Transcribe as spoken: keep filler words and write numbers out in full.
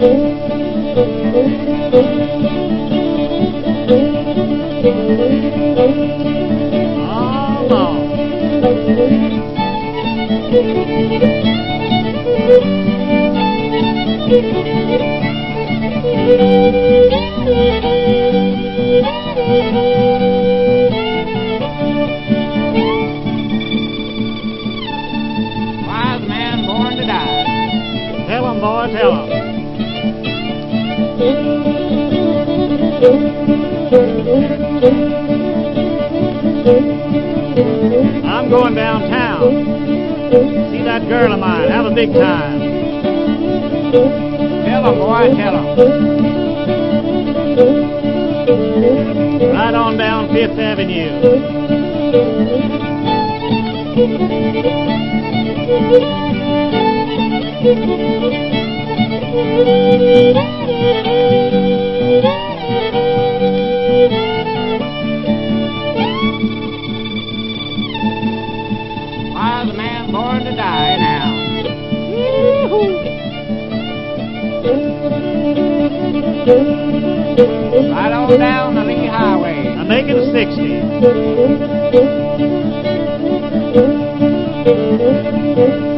Oh, Lord. Wise man born to die. Tell 'em, boy, tell 'em. I'm going downtown. See that girl of mine. Have a big time. Tell 'em, boy, tell 'em. Right on down Fifth Avenue. Wise man born to die now. Right on down the Lee Highway. I'm making sixty.